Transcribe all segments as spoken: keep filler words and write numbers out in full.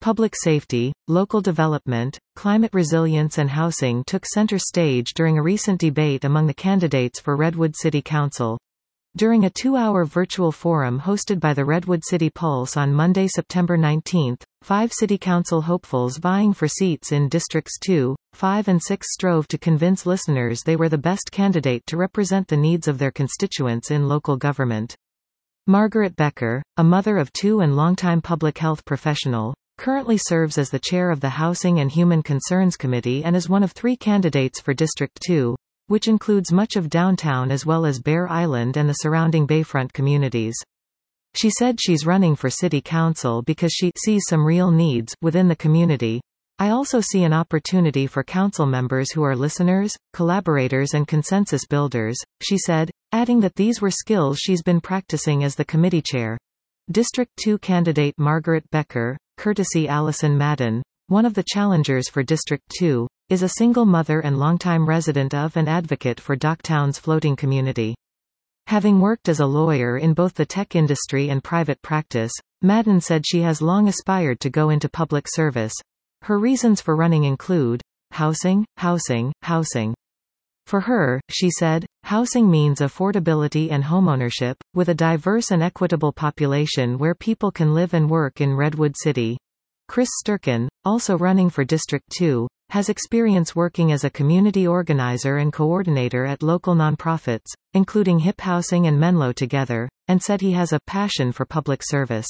Public safety, local development, climate resilience and housing took center stage during a recent debate among the candidates for Redwood City Council. During a two-hour virtual forum hosted by the Redwood City Pulse on Monday, September nineteenth, five city council hopefuls vying for seats in Districts two, five and six strove to convince listeners they were the best candidate to represent the needs of their constituents in local government. Margaret Becker, a mother of two and longtime public health professional, currently serves as the chair of the Housing and Human Concerns Committee and is one of three candidates for District two, which includes much of downtown as well as Bear Island and the surrounding bayfront communities. She said she's running for city council because she sees some real needs within the community. I also see an opportunity for council members who are listeners, collaborators and consensus builders, she said, adding that these were skills she's been practicing as the committee chair. District two candidate Margaret Becker, courtesy Allison Madden, one of the challengers for District two, is a single mother and longtime resident of and advocate for Docktown's floating community. Having worked as a lawyer in both the tech industry and private practice, Madden said she has long aspired to go into public service. Her reasons for running include housing, housing, housing. For her, she said, housing means affordability and homeownership, with a diverse and equitable population where people can live and work in Redwood City. Chris Sturken, also running for District two, has experience working as a community organizer and coordinator at local nonprofits, including Hip Housing and Menlo Together, and said he has a passion for public service.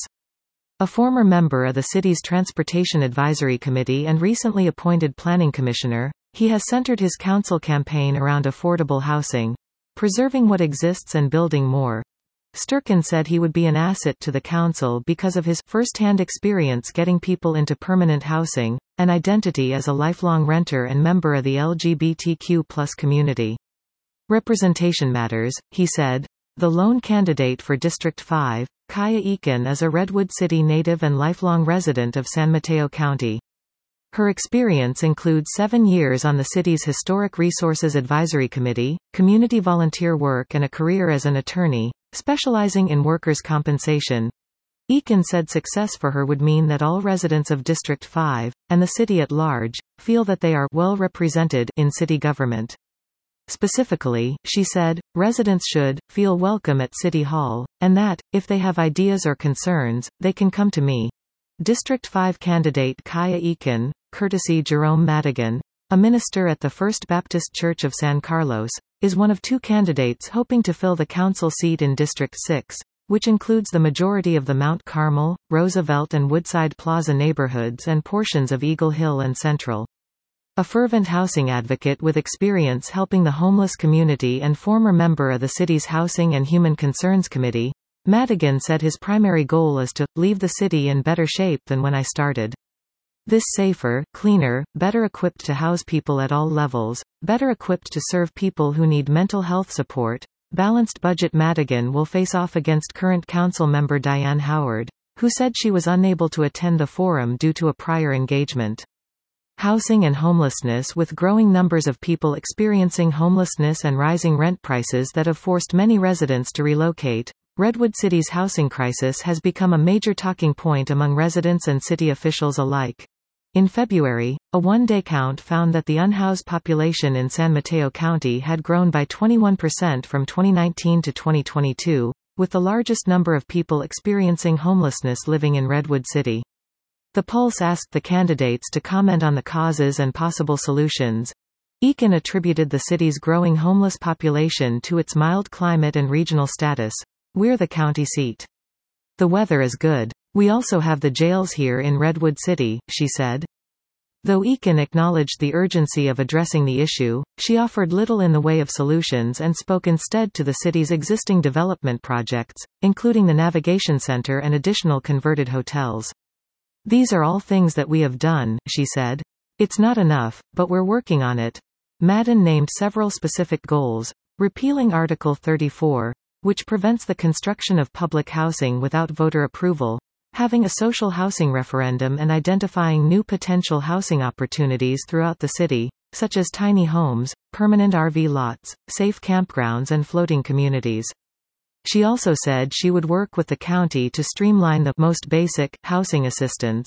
A former member of the city's Transportation Advisory Committee and recently appointed Planning Commissioner, he has centered his council campaign around affordable housing, preserving what exists and building more. Sturken said he would be an asset to the council because of his first-hand experience getting people into permanent housing, and identity as a lifelong renter and member of the L G B T Q plus community. Representation matters, he said. The lone candidate for District five, Kaya Eakin, is a Redwood City native and lifelong resident of San Mateo County. Her experience includes seven years on the city's Historic Resources Advisory Committee, community volunteer work and a career as an attorney, specializing in workers' compensation. Eakin said success for her would mean that all residents of District five, and the city at large, feel that they are well represented in city government. Specifically, she said, residents should feel welcome at City Hall, and that, if they have ideas or concerns, they can come to me. District five candidate Kaya Eakin, courtesy Jerome Madigan, a minister at the First Baptist Church of San Carlos, is one of two candidates hoping to fill the council seat in District six, which includes the majority of the Mount Carmel, Roosevelt and Woodside Plaza neighborhoods and portions of Eagle Hill and Central. A fervent housing advocate with experience helping the homeless community and former member of the city's Housing and Human Concerns Committee, Madigan said his primary goal is to leave the city in better shape than when I started. This safer, cleaner, better equipped to house people at all levels, better equipped to serve people who need mental health support, balanced budget. Madigan will face off against current council member Diane Howard, who said she was unable to attend the forum due to a prior engagement. Housing and homelessness. With growing numbers of people experiencing homelessness and rising rent prices that have forced many residents to relocate, Redwood City's housing crisis has become a major talking point among residents and city officials alike. In February, a one-day count found that the unhoused population in San Mateo County had grown by twenty-one percent from twenty nineteen to twenty twenty-two, with the largest number of people experiencing homelessness living in Redwood City. The Pulse asked the candidates to comment on the causes and possible solutions. Eakin attributed the city's growing homeless population to its mild climate and regional status. We're the county seat. The weather is good. We also have the jails here in Redwood City, she said. Though Eakin acknowledged the urgency of addressing the issue, she offered little in the way of solutions and spoke instead to the city's existing development projects, including the Navigation Center and additional converted hotels. These are all things that we have done, she said. It's not enough, but we're working on it. Madden named several specific goals: repealing Article thirty-four, which prevents the construction of public housing without voter approval, having a social housing referendum and identifying new potential housing opportunities throughout the city, such as tiny homes, permanent R V lots, safe campgrounds and floating communities. She also said she would work with the county to streamline the most basic housing assistance.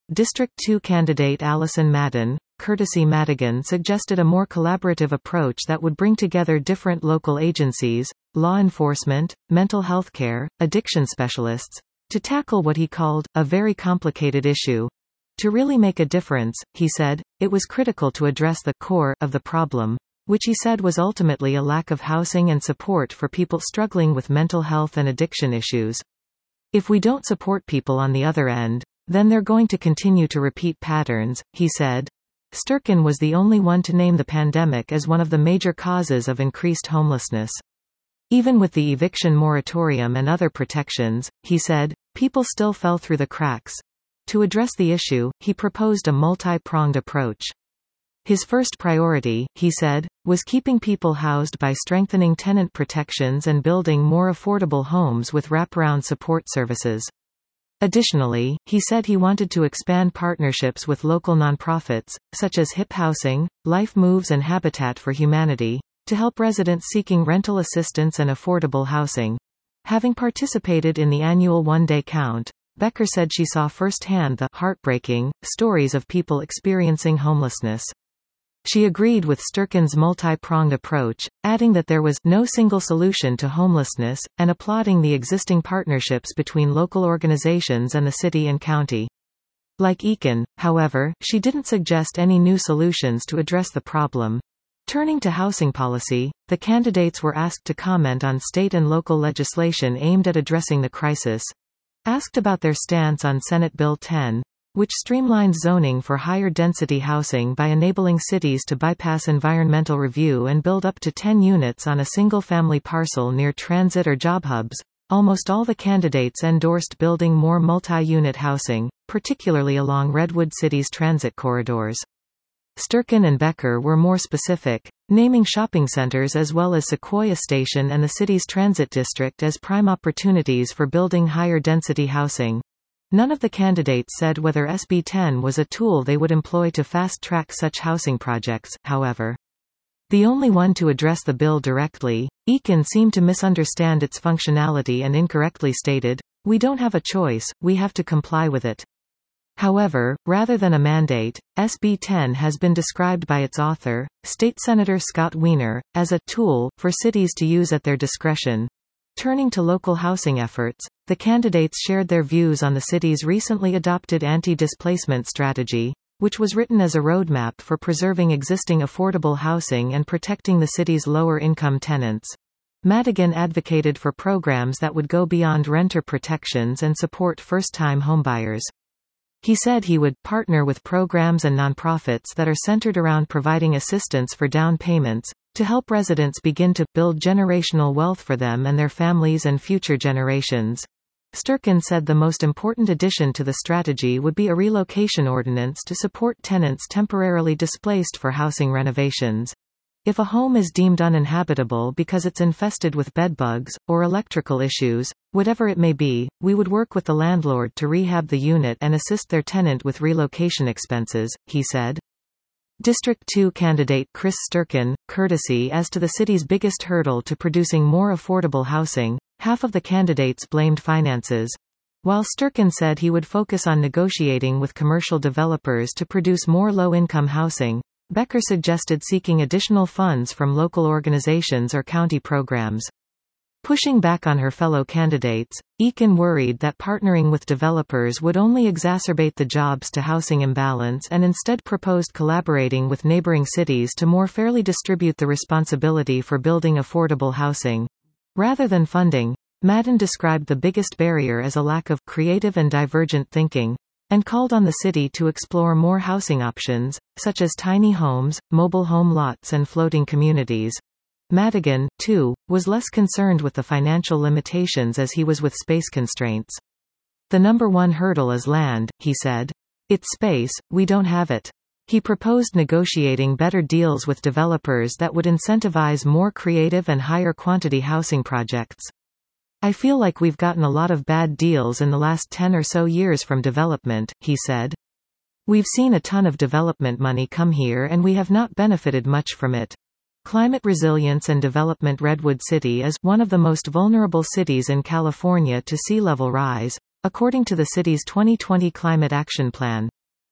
District two candidate Allison Madden, courtesy Madigan, suggested a more collaborative approach that would bring together different local agencies, law enforcement, mental health care, addiction specialists, to tackle what he called a very complicated issue. To really make a difference, he said, it was critical to address the core of the problem, which he said was ultimately a lack of housing and support for people struggling with mental health and addiction issues. If we don't support people on the other end, then they're going to continue to repeat patterns, he said. Sturken was the only one to name the pandemic as one of the major causes of increased homelessness. Even with the eviction moratorium and other protections, he said, people still fell through the cracks. To address the issue, he proposed a multi-pronged approach. His first priority, he said, was keeping people housed by strengthening tenant protections and building more affordable homes with wraparound support services. Additionally, he said he wanted to expand partnerships with local nonprofits, such as Hip Housing, Life Moves and Habitat for Humanity, to help residents seeking rental assistance and affordable housing. Having participated in the annual one-day count, Becker said she saw firsthand the heartbreaking stories of people experiencing homelessness. She agreed with Sturken's multi-pronged approach, adding that there was no single solution to homelessness, and applauding the existing partnerships between local organizations and the city and county. Like Eakin, however, she didn't suggest any new solutions to address the problem. Turning to housing policy, the candidates were asked to comment on state and local legislation aimed at addressing the crisis. Asked about their stance on Senate Bill ten, which streamlines zoning for higher density housing by enabling cities to bypass environmental review and build up to ten units on a single-family parcel near transit or job hubs, almost all the candidates endorsed building more multi-unit housing, particularly along Redwood City's transit corridors. Sturken and Becker were more specific, naming shopping centers as well as Sequoia Station and the city's transit district as prime opportunities for building higher density housing. None of the candidates said whether S B ten was a tool they would employ to fast-track such housing projects, however. The only one to address the bill directly, Eakin seemed to misunderstand its functionality and incorrectly stated, "We don't have a choice, we have to comply with it." However, rather than a mandate, S B ten has been described by its author, State Senator Scott Wiener, as a tool for cities to use at their discretion. Turning to local housing efforts, the candidates shared their views on the city's recently adopted anti-displacement strategy, which was written as a roadmap for preserving existing affordable housing and protecting the city's lower-income tenants. Madigan advocated for programs that would go beyond renter protections and support first-time homebuyers. He said he would partner with programs and nonprofits that are centered around providing assistance for down payments, to help residents begin to build generational wealth for them and their families and future generations. Sturken said the most important addition to the strategy would be a relocation ordinance to support tenants temporarily displaced for housing renovations. If a home is deemed uninhabitable because it's infested with bedbugs, or electrical issues, whatever it may be, we would work with the landlord to rehab the unit and assist their tenant with relocation expenses, he said. District two candidate Chris Sturken, courtesy as to the city's biggest hurdle to producing more affordable housing, half of the candidates blamed finances. While Sturken said he would focus on negotiating with commercial developers to produce more low-income housing, Becker suggested seeking additional funds from local organizations or county programs. Pushing back on her fellow candidates, Eakin worried that partnering with developers would only exacerbate the jobs-to-housing imbalance and instead proposed collaborating with neighboring cities to more fairly distribute the responsibility for building affordable housing. Rather than funding, Madden described the biggest barrier as a lack of creative and divergent thinking, and called on the city to explore more housing options, such as tiny homes, mobile home lots and floating communities. Madigan, too, was less concerned with the financial limitations as he was with space constraints. The number one hurdle is land, he said. It's space, we don't have it. He proposed negotiating better deals with developers that would incentivize more creative and higher quantity housing projects. I feel like we've gotten a lot of bad deals in the last ten or so years from development, he said. We've seen a ton of development money come here and we have not benefited much from it. Climate resilience and development. Redwood City is one of the most vulnerable cities in California to sea level rise, according to the city's twenty twenty Climate Action Plan.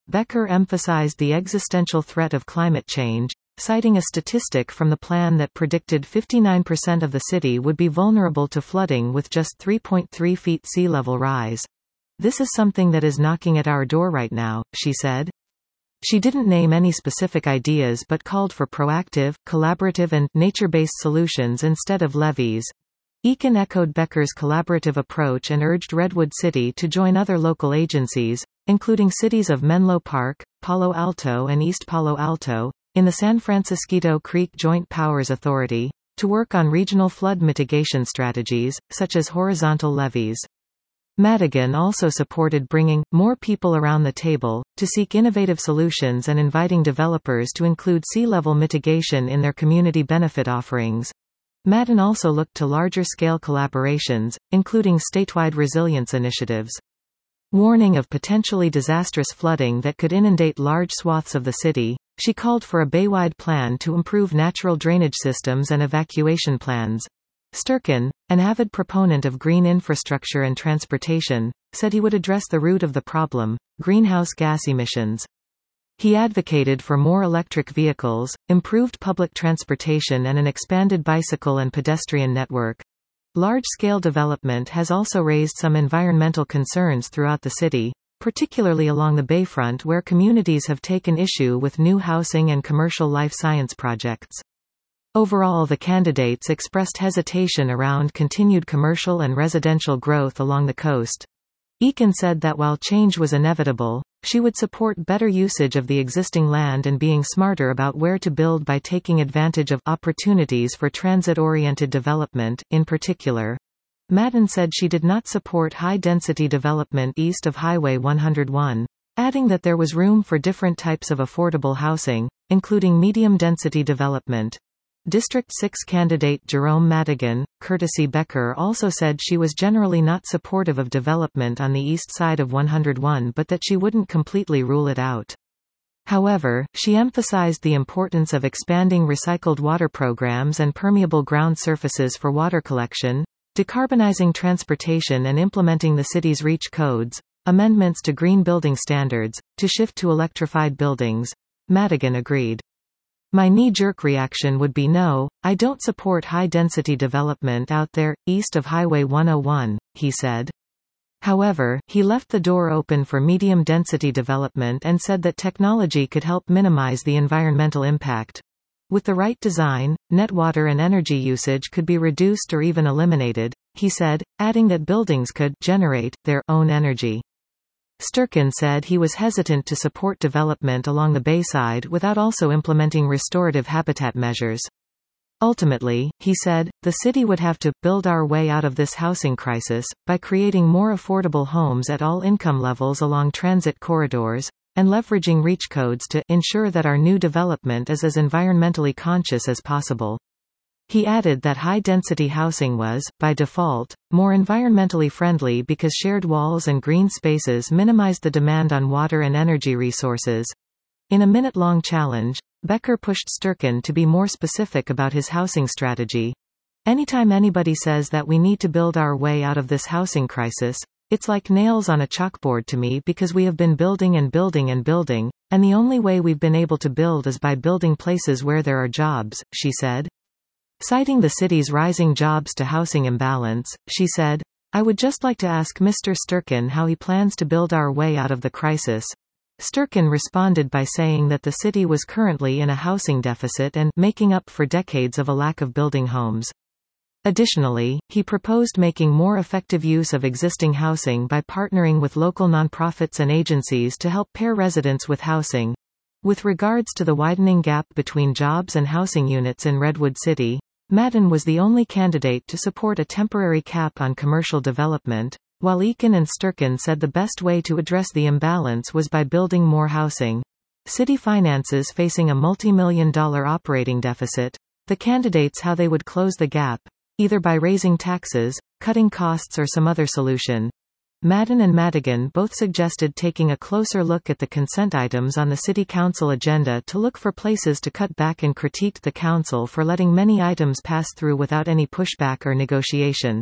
Becker emphasized the existential threat of climate change, citing a statistic from the plan that predicted fifty-nine percent of the city would be vulnerable to flooding with just three point three feet sea level rise. "This is something that is knocking at our door right now," she said. She didn't name any specific ideas but called for proactive, collaborative and nature-based solutions instead of levies. Eakin echoed Becker's collaborative approach and urged Redwood City to join other local agencies, including cities of Menlo Park, Palo Alto and East Palo Alto, in the San Francisco Creek Joint Powers Authority, to work on regional flood mitigation strategies, such as horizontal levees. Madigan also supported bringing more people around the table, to seek innovative solutions and inviting developers to include sea level mitigation in their community benefit offerings. Madden also looked to larger-scale collaborations, including statewide resilience initiatives. Warning of potentially disastrous flooding that could inundate large swaths of the city, she called for a baywide plan to improve natural drainage systems and evacuation plans. Sturkin, an avid proponent of green infrastructure and transportation, said he would address the root of the problem, greenhouse gas emissions. He advocated for more electric vehicles, improved public transportation and an expanded bicycle and pedestrian network. Large-scale development has also raised some environmental concerns throughout the city, particularly along the bayfront where communities have taken issue with new housing and commercial life science projects. Overall, the candidates expressed hesitation around continued commercial and residential growth along the coast. Eakin said that while change was inevitable, she would support better usage of the existing land and being smarter about where to build by taking advantage of opportunities for transit-oriented development, in particular. Madden said she did not support high-density development east of Highway one oh one, adding that there was room for different types of affordable housing, including medium-density development. District six candidate Jerome Madigan, courtesy Becker, also said she was generally not supportive of development on the east side of one oh one but that she wouldn't completely rule it out. However, she emphasized the importance of expanding recycled water programs and permeable ground surfaces for water collection, decarbonizing transportation and implementing the city's REACH codes, amendments to green building standards, to shift to electrified buildings. Madigan agreed. "My knee-jerk reaction would be no, I don't support high-density development out there, east of Highway one oh one, he said. However, he left the door open for medium-density development and said that technology could help minimize the environmental impact. With the right design, net water and energy usage could be reduced or even eliminated, he said, adding that buildings could generate their own energy. Sturkin said he was hesitant to support development along the bayside without also implementing restorative habitat measures. Ultimately, he said, the city would have to build our way out of this housing crisis by creating more affordable homes at all income levels along transit corridors, and leveraging REACH codes to ensure that our new development is as environmentally conscious as possible. He added that high-density housing was, by default, more environmentally friendly because shared walls and green spaces minimized the demand on water and energy resources. In a minute-long challenge, Becker pushed Sturkin to be more specific about his housing strategy. "Anytime anybody says that we need to build our way out of this housing crisis, it's like nails on a chalkboard to me because we have been building and building and building, and the only way we've been able to build is by building places where there are jobs," she said. Citing the city's rising jobs-to-housing imbalance, she said, "I would just like to ask Mister Sturkin how he plans to build our way out of the crisis." Sturkin responded by saying that the city was currently in a housing deficit and making up for decades of a lack of building homes. Additionally, he proposed making more effective use of existing housing by partnering with local nonprofits and agencies to help pair residents with housing. With regards to the widening gap between jobs and housing units in Redwood City, Madden was the only candidate to support a temporary cap on commercial development, while Eakin and Sturkin said the best way to address the imbalance was by building more housing. City finances facing a multi-million dollar operating deficit, the candidates how they would close the gap, either by raising taxes, cutting costs or some other solution. Madden and Madigan both suggested taking a closer look at the consent items on the City Council agenda to look for places to cut back and critiqued the Council for letting many items pass through without any pushback or negotiation.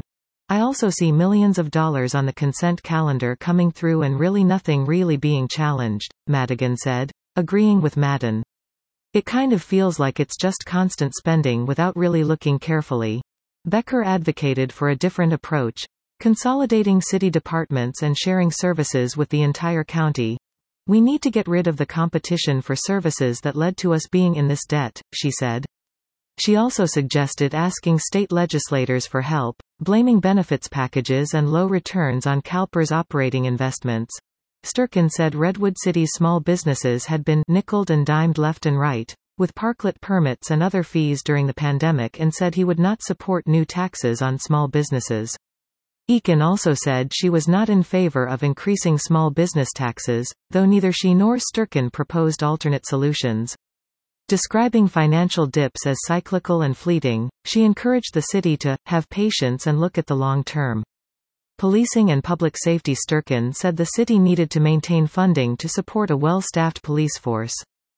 I also see millions of dollars on the consent calendar coming through and really nothing really being challenged, Madigan said, agreeing with Madden. It kind of feels like it's just constant spending without really looking carefully. Becker advocated for a different approach, consolidating city departments and sharing services with the entire county. We need to get rid of the competition for services that led to us being in this debt, she said. She also suggested asking state legislators for help, blaming benefits packages and low returns on CalPERS operating investments. Sturken said Redwood City's small businesses had been nickeled and dimed left and right, with parklet permits and other fees during the pandemic, and said he would not support new taxes on small businesses. Eakin also said she was not in favor of increasing small business taxes, though neither she nor Sturken proposed alternate solutions. Describing financial dips as cyclical and fleeting, she encouraged the city to have patience and look at the long term. Policing and public safety. Sturken said the city needed to maintain funding to support a well-staffed police force.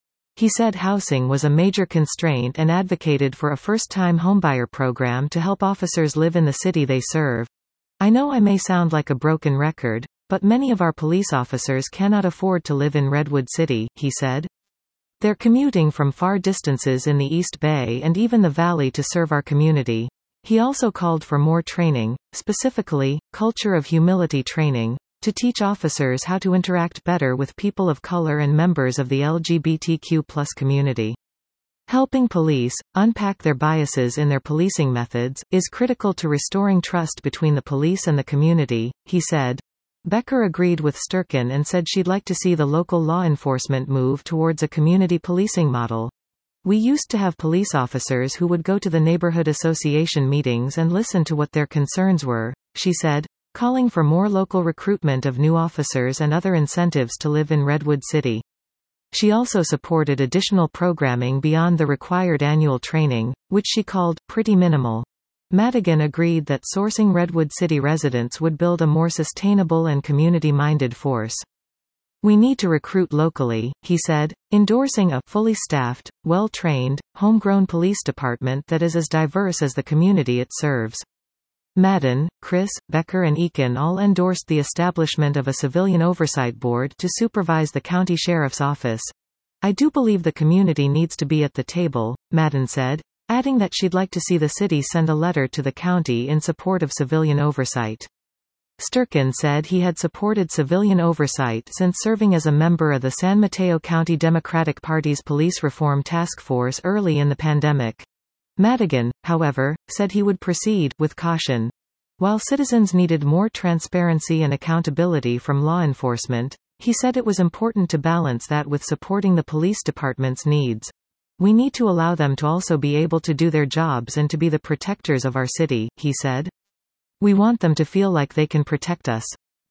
He said housing was a major constraint and advocated for a first-time homebuyer program to help officers live in the city they serve. I know I may sound like a broken record, but many of our police officers cannot afford to live in Redwood City, he said. They're commuting from far distances in the East Bay and even the Valley to serve our community. He also called for more training, specifically, culture of humility training, to teach officers how to interact better with people of color and members of the L G B T Q plus community. Helping police unpack their biases in their policing methods is critical to restoring trust between the police and the community, he said. Becker agreed with Sturken and said she'd like to see the local law enforcement move towards a community policing model. We used to have police officers who would go to the neighborhood association meetings and listen to what their concerns were, she said, calling for more local recruitment of new officers and other incentives to live in Redwood City. She also supported additional programming beyond the required annual training, which she called pretty minimal. Madigan agreed that sourcing Redwood City residents would build a more sustainable and community-minded force. We need to recruit locally, he said, endorsing a fully staffed, well-trained, homegrown police department that is as diverse as the community it serves. Madden, Chris, Becker and Eakin all endorsed the establishment of a civilian oversight board to supervise the county sheriff's office. I do believe the community needs to be at the table, Madden said, adding that she'd like to see the city send a letter to the county in support of civilian oversight. Sturken said he had supported civilian oversight since serving as a member of the San Mateo County Democratic Party's Police Reform Task Force early in the pandemic. Madigan, however, said he would proceed with caution. While citizens needed more transparency and accountability from law enforcement, he said it was important to balance that with supporting the police department's needs. We need to allow them to also be able to do their jobs and to be the protectors of our city, he said. We want them to feel like they can protect us.